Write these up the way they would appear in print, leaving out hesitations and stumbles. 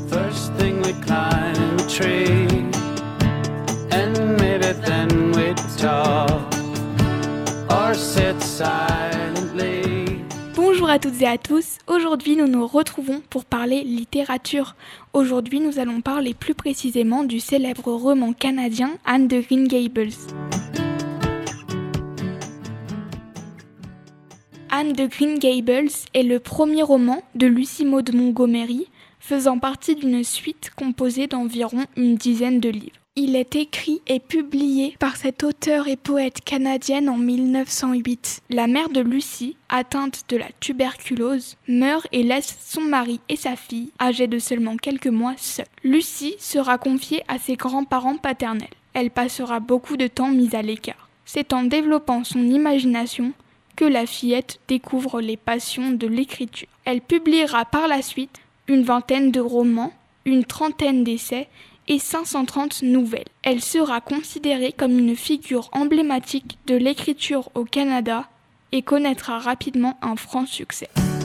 First thing we climb a tree, and maybe then we talk, or sit silently. Bonjour à toutes et à tous, aujourd'hui nous nous retrouvons pour parler littérature. Aujourd'hui nous allons parler plus précisément du célèbre roman canadien Anne de Green Gables. Anne de Green Gables est le premier roman de Lucy Maud Montgomery, faisant partie d'une suite composée d'environ une dizaine de livres. Il est écrit et publié par cette auteure et poète canadienne en 1908. La mère de Lucy, atteinte de la tuberculose, meurt et laisse son mari et sa fille, âgés de seulement quelques mois, seuls. Lucy sera confiée à ses grands-parents paternels. Elle passera beaucoup de temps mise à l'écart. C'est en développant son imagination que la fillette découvre les passions de l'écriture. Elle publiera par la suite une vingtaine de romans, une trentaine d'essais et 530 nouvelles. Elle sera considérée comme une figure emblématique de l'écriture au Canada et connaîtra rapidement un franc succès.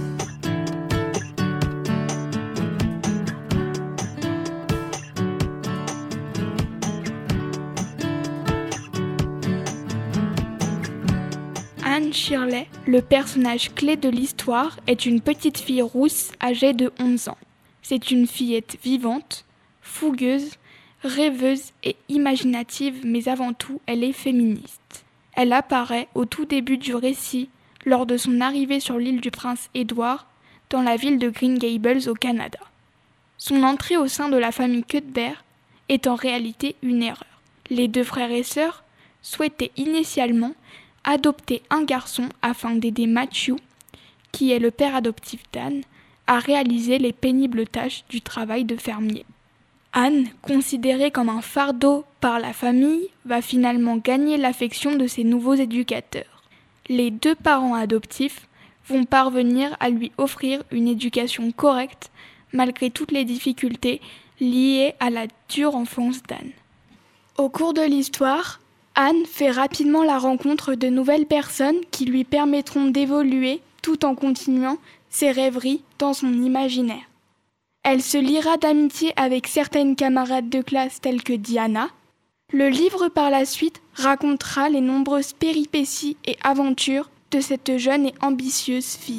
Anne Shirley, le personnage clé de l'histoire, est une petite fille rousse âgée de 11 ans. C'est une fillette vivante, fougueuse, rêveuse et imaginative, mais avant tout, elle est féministe. Elle apparaît au tout début du récit, lors de son arrivée sur l'île du Prince-Édouard, dans la ville de Green Gables au Canada. Son entrée au sein de la famille Cuthbert est en réalité une erreur. Les deux frères et sœurs souhaitaient initialement adopter un garçon afin d'aider Matthew, qui est le père adoptif d'Anne, à réaliser les pénibles tâches du travail de fermier. Anne, considérée comme un fardeau par la famille, va finalement gagner l'affection de ses nouveaux éducateurs. Les deux parents adoptifs vont parvenir à lui offrir une éducation correcte malgré toutes les difficultés liées à la dure enfance d'Anne. Au cours de l'histoire, Anne fait rapidement la rencontre de nouvelles personnes qui lui permettront d'évoluer tout en continuant ses rêveries dans son imaginaire. Elle se liera d'amitié avec certaines camarades de classe telles que Diana. Le livre par la suite racontera les nombreuses péripéties et aventures de cette jeune et ambitieuse fille.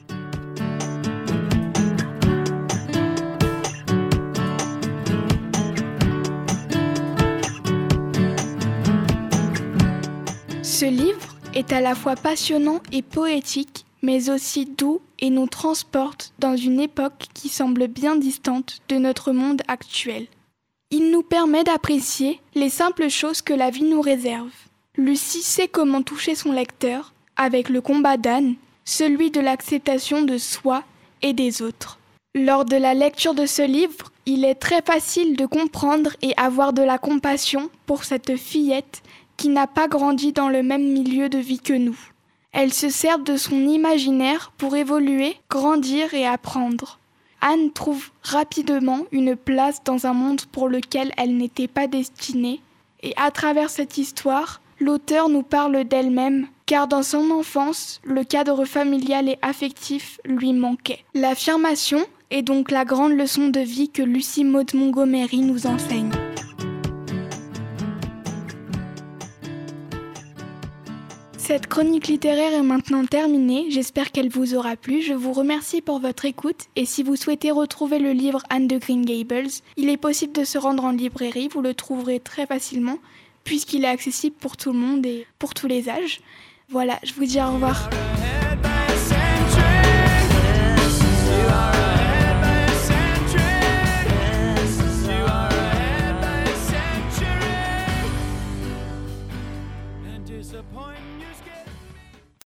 Ce livre est à la fois passionnant et poétique, mais aussi doux et nous transporte dans une époque qui semble bien distante de notre monde actuel. Il nous permet d'apprécier les simples choses que la vie nous réserve. Lucy sait comment toucher son lecteur avec le combat d'Anne, celui de l'acceptation de soi et des autres. Lors de la lecture de ce livre, il est très facile de comprendre et avoir de la compassion pour cette fillette qui n'a pas grandi dans le même milieu de vie que nous. Elle se sert de son imaginaire pour évoluer, grandir et apprendre. Anne trouve rapidement une place dans un monde pour lequel elle n'était pas destinée. Et à travers cette histoire, l'auteur nous parle d'elle-même, car dans son enfance, le cadre familial et affectif lui manquait. L'affirmation est donc la grande leçon de vie que Lucy Maud Montgomery nous enseigne. Cette chronique littéraire est maintenant terminée, j'espère qu'elle vous aura plu. Je vous remercie pour votre écoute et si vous souhaitez retrouver le livre Anne de Green Gables, il est possible de se rendre en librairie, vous le trouverez très facilement puisqu'il est accessible pour tout le monde et pour tous les âges. Voilà, je vous dis au revoir.